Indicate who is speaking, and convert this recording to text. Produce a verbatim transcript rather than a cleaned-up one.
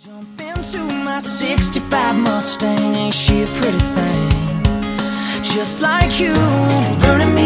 Speaker 1: Jump into my sixty-five Mustang, ain't she a pretty thing? Just like you, and it's burning me